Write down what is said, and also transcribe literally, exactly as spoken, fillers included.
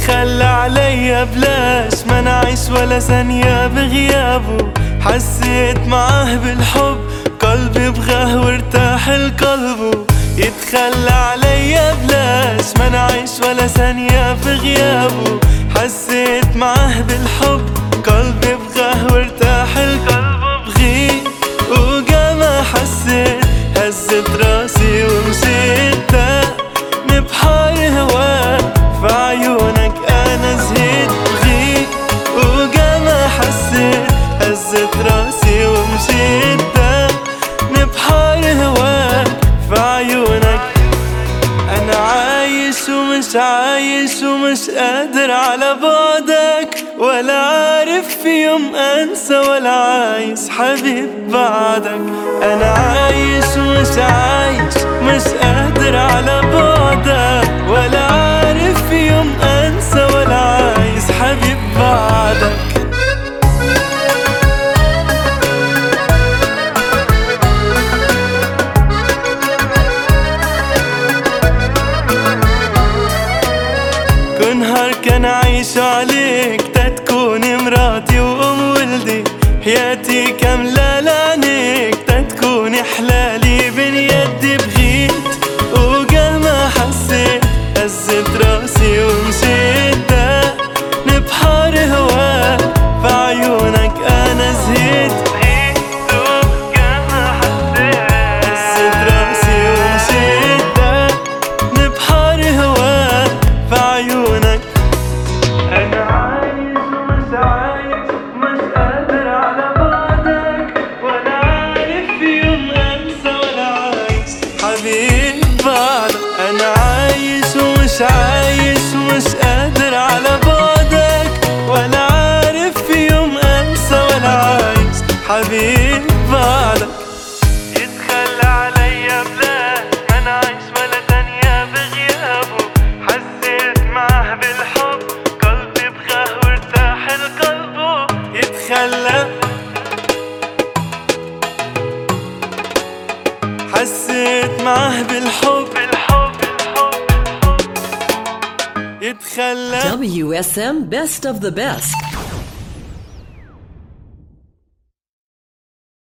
يتخلى عليا بلاش ما نعيش ولا ثانية بغيابه. حسيت معاه بالحب قلبي بغاه وارتاح القلبه. يتخلى عليا بلاش ما نعيش ولا ثانية بغيابه. حسيت معاه بالحب قلبي بغاه وارتاح القلبه. بغيب وقا ما حسيت هزت راسي ومشيت تاني بحار هواك في عيونك انا زهيت. بغيب وقا ما حسيت هزت راسي ومشيت تاني بحار هواك في عيونك. انا عايش ومش عايش ومش قادر على بعدك، ولا عارف في يوم انسى ولا عايز حبيب بعدك. انا عايش ومش عايش مش قادر على بعدك، ولا عارف في يوم انسى ولا عايز حبيب بعدك. نهار كان عايش عليك تتكوني مراتي وام ولدي. حياتي كاملة لعنيك تتكوني حلالي بين يدي. بغيت وقا ما حسيت هزت راسي ومشيت تاني بحار هواك في عيونك انا زهيت. بغيت وقا ما حسيت هزت راسي ومشيت تاني بحار هواك في عيونك. أنا عايش ومش عايش مش قادر على بعدك، ولا عارف في يوم أنسى ولا عايز حبيب بعدك. أنا عايش ومش عايش ومش قادر على بعدك، ولا عارف في يوم أنسى ولا عايز حبيب بعدك. يتخلى عليا بلاش ما نعيش ولا ثانية بغيابه. حسيت معاه بالحب قلبي بغاه وارتاح القلبه. يتخلى حسيت معاه بالحب بالحب بالحب يتخلى. W S M Best of the Best.